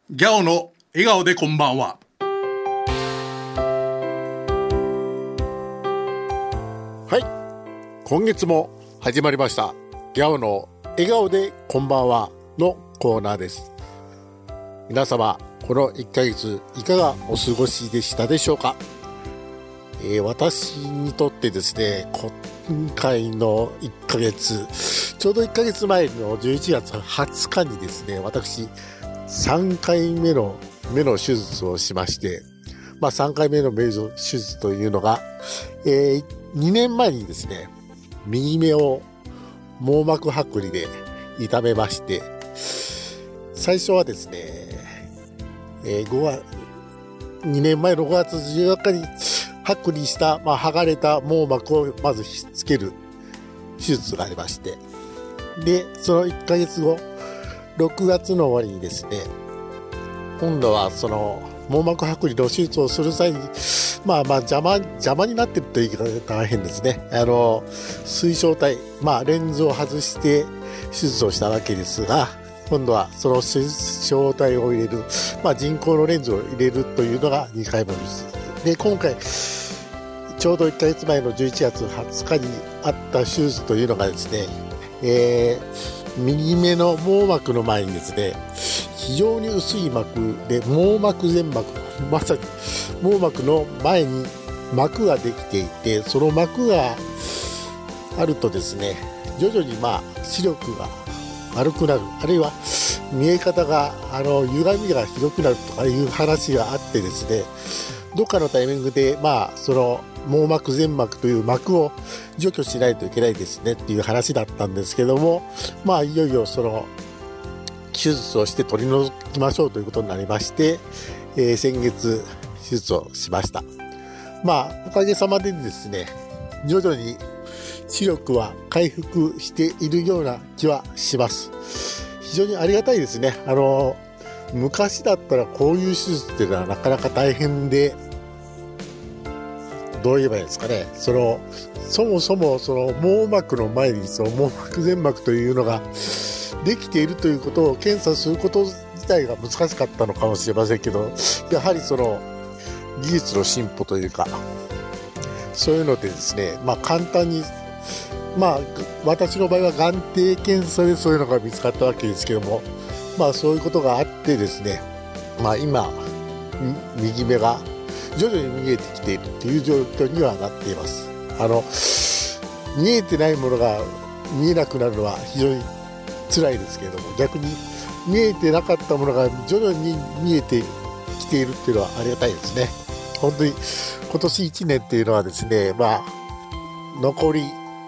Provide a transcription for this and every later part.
ギャオの笑顔でこんばんは。 はい、今月も始まりましたギャオの笑顔でこんばんはのコーナーです。皆様この1ヶ月いかがお過ごしでしたでしょうか。私にとってですね、今回の1ヶ月、ちょうど1ヶ月前の11月20日にですね、私3回目の目の手術をしまして、3回目の目の手術というのが、2年前にですね、右目を網膜剥離で痛めまして、最初はですね、2年前の5月14日に剥離した、剥がれた網膜をまずひっつける手術がありまして、でその1ヶ月後6月の終わりにですね、今度はその網膜剥離の手術をする際に邪魔になっているという言い方が変ですね。水晶体、レンズを外して手術をしたわけですが、今度はその水晶体を入れる、人工のレンズを入れるというのが2回目の手術で、今回ちょうど1ヶ月前の11月20日にあった手術というのがですね、右目の網膜の前にですね、非常に薄い膜で網膜全膜、まさに網膜の前に膜ができていて、その膜があるとですね、徐々に視力が悪くなる、あるいは見え方が歪みがひどくなるとかいう話があってですね、どっかのタイミングでその網膜全膜という膜を除去しないといけないですねっていう話だったんですけども、いよいよその手術をして取り除きましょうということになりまして、先月手術をしました。おかげさまでですね、徐々に視力は回復しているような気はします。非常にありがたいですね。昔だったらこういう手術っていうのはなかなか大変で、どう言えばいいですかね、そもそもその網膜の前にその網膜全膜というのができているということを検査すること自体が難しかったのかもしれませんけど、やはりその技術の進歩というか、そういうのでですね、簡単に私の場合は眼底検査でそういうのが見つかったわけですけども、そういうことがあってですね、今右目が徐々に見えてきているという状況にはなっています。見えてないものが見えなくなるのは非常に辛いですけれども、逆に見えてなかったものが徐々に見えてきているっていうのはありがたいですね。本当に今年1年っていうのはですね、残り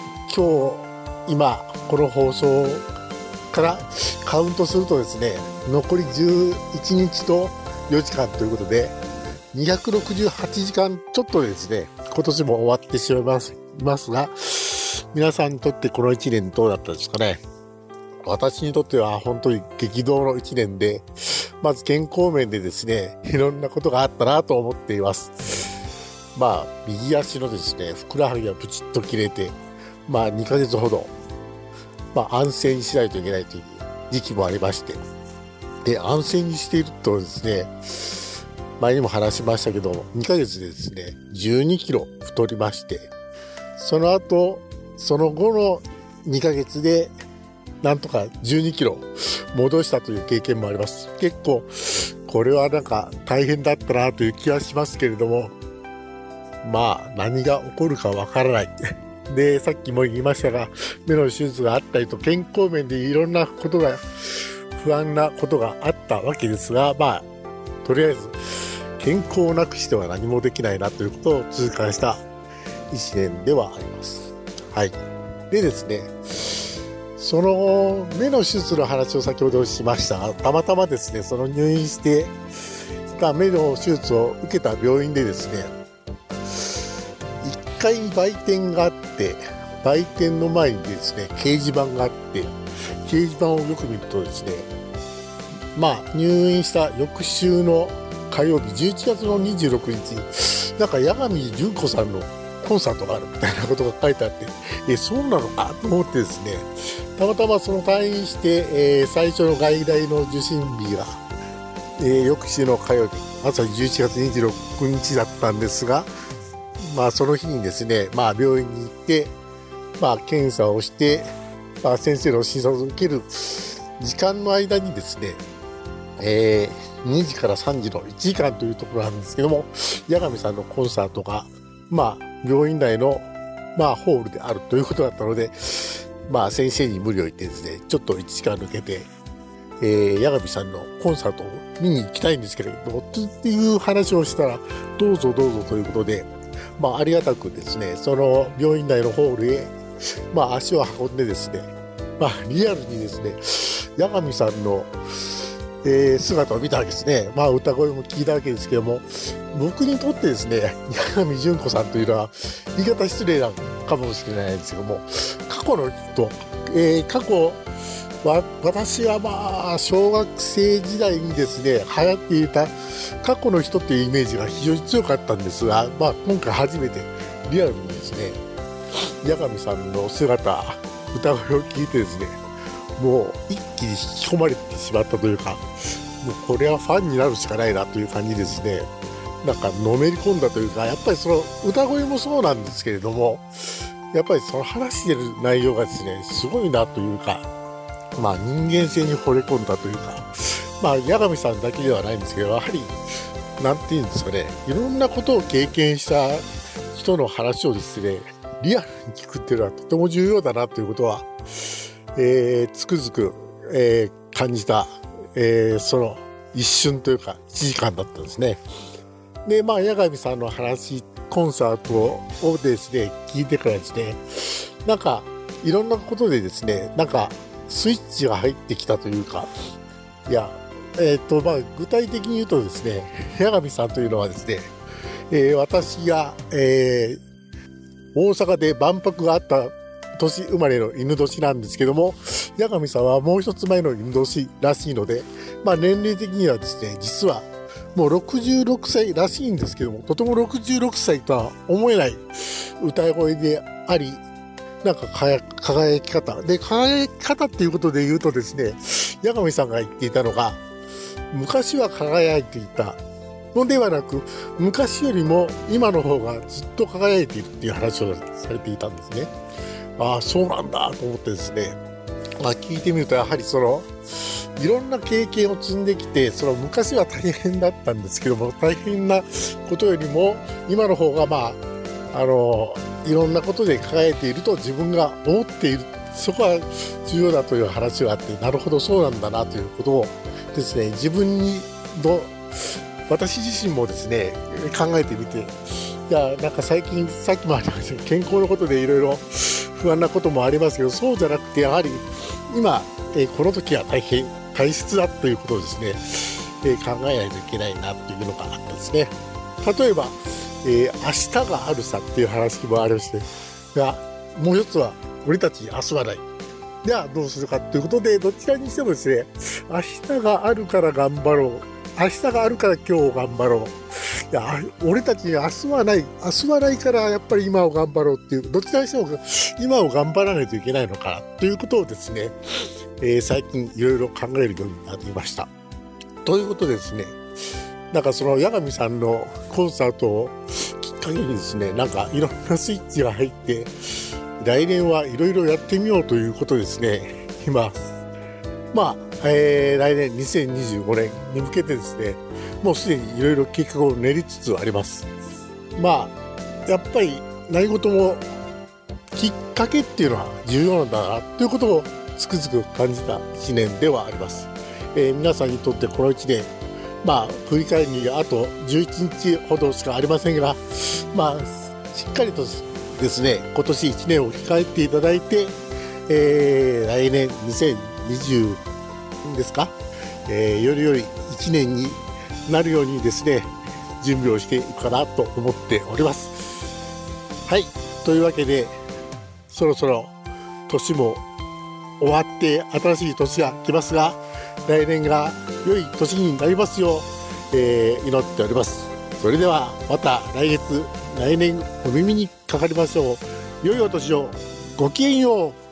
今この放送からカウントするとですね、残り11日と4時間ということで268時間ちょっとでですね、今年も終わってしまいますが、皆さんにとってこの1年どうだったですかね。私にとっては本当に激動の1年で、まず健康面でですね、いろんなことがあったなと思っています。右足のですね、ふくらはぎがブチッと切れて、2ヶ月ほど、安静にしないといけないという時期もありまして、で安静にしているとですね、前にも話しましたけど、2ヶ月でですね12キロ太りまして、その後その後の2ヶ月でなんとか12キロ戻したという経験もあります。結構これはなんか大変だったなという気はしますけれども、何が起こるかわからないで、さっきも言いましたが、目の手術があったりと健康面でいろんなことが不安なことがあったわけですが、とりあえず健康をなくしては何もできないなということを痛感した1年ではあります。はい。でですね、その目の手術の話を先ほどしましたが、たまたまですね、その入院してた目の手術を受けた病院でですね、1階に売店があって、売店の前にですね、掲示板があって、掲示板をよく見るとですね、入院した翌週の火曜日11月の26日なんか八神純子さんのコンサートがあるみたいなことが書いてあって、そうなのかと思ってですね、たまたまその退院して、最初の外来の受診日が翌週の火曜日、朝11月26日だったんですが、その日にですね、病院に行って、検査をして、先生の診察を受ける時間の間にですね、2時から3時の1時間というところなんですけども、八神さんのコンサートが、病院内の、ホールであるということだったので、先生に無理を言ってですね、ちょっと1時間抜けて、八神さんのコンサートを見に行きたいんですけれども、っていう話をしたら、どうぞどうぞということで、ありがたくですね、その病院内のホールへ、足を運んでですね、リアルにですね、八神さんの、姿を見たわけですね。歌声も聞いたわけですけども、僕にとってですね、八神純子さんというのは、言い方失礼なのかもしれないんですけども、過去の人、私は小学生時代にですね、流行っていた過去の人っていうイメージが非常に強かったんですが、今回初めてリアルにですね、八神さんの姿、歌声を聞いてですね、もう一気に引き込まれてしまったというか、もうこれはファンになるしかないなという感じですね。のめり込んだというか、やっぱりその歌声もそうなんですけれども、やっぱりその話してる内容がですね、すごいなというか、人間性に惚れ込んだというか、八神さんだけではないんですけど、やはり、なんていうんですかね、いろんなことを経験した人の話をですね、リアルに聞くっていうのはとても重要だなということは、つくづく、感じた、その一瞬というか1時間だったんですね。で、八神さんの話、コンサートをですね、聞いてからですね、いろんなことでですね、スイッチが入ってきたというか、具体的に言うとですね、八神さんというのはですね、私が、大阪で万博があった年生まれの犬年なんですけども、八神さんはもう一つ前の犬年らしいので、年齢的にはですね、実はもう66歳らしいんですけども、とても66歳とは思えない歌声であり、輝き方で、輝き方っていうことで言うとですね、八神さんが言っていたのが、昔は輝いていたのではなく、昔よりも今の方がずっと輝いているっていう話をされていたんですね。そうなんだと思ってですね、聞いてみると、やはりいろんな経験を積んできて、昔は大変だったんですけども、大変なことよりも今の方がいろんなことで輝いていると自分が思っている、そこは重要だという話があって、なるほどそうなんだなということをですね、私自身もですね、考えてみて、最近、さっきもありましたけど、健康のことでいろいろ不安なこともありますけど、そうじゃなくて、やはり今、この時は大切だということをですね、考えないといけないなというのがあったんですね。例えば、明日があるさっていう話もありまして、もう一つは、俺たち明日はない。ではどうするかということで、どちらにしてもですね、明日があるから頑張ろう。明日があるから今日頑張ろう。俺たちに明日はない。明日はないからやっぱり今を頑張ろうっていう、どちらにしても今を頑張らないといけないのかということをですね、最近いろいろ考えるようになりました。ということでですね、その八神さんのコンサートをきっかけにですね、いろんなスイッチが入って、来年はいろいろやってみようということですね、今、来年2025年に向けてですね、もうすでにいろいろ計画を練りつつあります。やっぱり何事もきっかけっていうのは重要なんだなということをつくづく感じた1年ではあります。皆さんにとってこの1年、振り返りにあと11日ほどしかありませんが、しっかりとですね、今年1年を控えていただいて、来年2020ですか、よりより1年になるようにですね、準備をしていくかなと思っております。はい、というわけで、そろそろ年も終わって新しい年が来ますが、来年が良い年になりますよう、祈っております。それではまた来年お耳にかかりましょう。良いお年を。ごきげんよう。